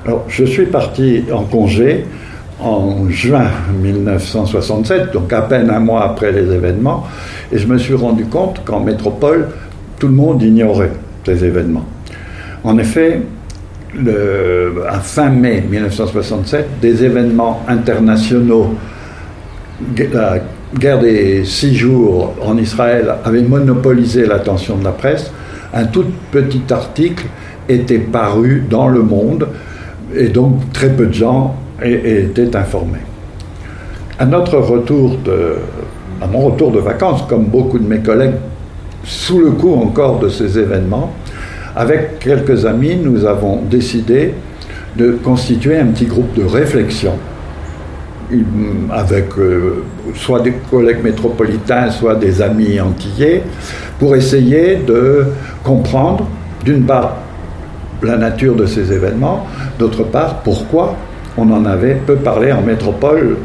Alors, je suis parti en congé en juin 1967, donc à peine un mois après les événements, et je me suis rendu compte qu'en métropole, tout le monde ignorait ces événements. En effet, à fin mai 1967, des événements internationaux, la guerre des 6 jours en Israël avait monopolisé l'attention de la presse. Un tout petit article était paru dans Le Monde, et donc très peu de gens étaient informés. À mon retour de vacances, comme beaucoup de mes collègues, sous le coup encore de ces événements, avec quelques amis, nous avons décidé de constituer un petit groupe de réflexion avec soit des collègues métropolitains, soit des amis antillais, pour essayer de comprendre, d'une part, la nature de ces événements, d'autre part, pourquoi on en avait peu parlé en métropole.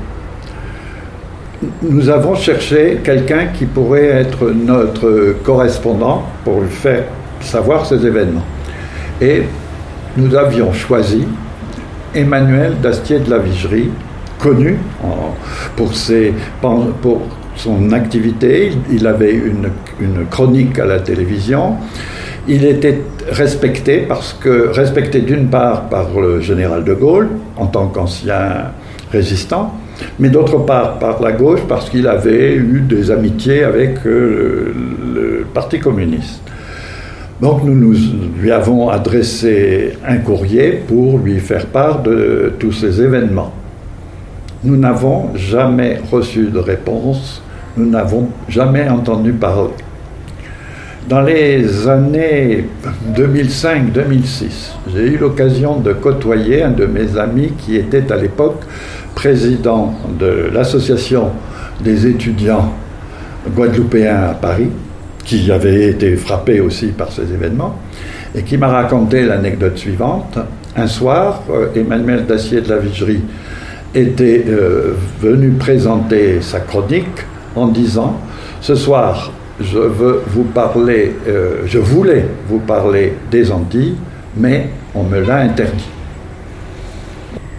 Nous avons cherché quelqu'un qui pourrait être notre correspondant pour lui faire savoir ces événements. Et nous avions choisi Emmanuel Dastier de la Vigerie, connu pour son activité. Il avait une chronique à la télévision. Il était respecté d'une part par le général de Gaulle, en tant qu'ancien résistant, mais d'autre part par la gauche, parce qu'il avait eu des amitiés avec le Parti communiste. Donc nous lui avons adressé un courrier pour lui faire part de tous ces événements. Nous n'avons jamais reçu de réponse, nous n'avons jamais entendu parler. Dans les années 2005-2006, j'ai eu l'occasion de côtoyer un de mes amis qui était à l'époque président de l'association des étudiants guadeloupéens à Paris, qui avait été frappé aussi par ces événements, et qui m'a raconté l'anecdote suivante. Un soir, Emmanuel Dastier de la Vigerie était venu présenter sa chronique en disant « Ce soir, je voulais vous parler des Antilles, mais on me l'a interdit. »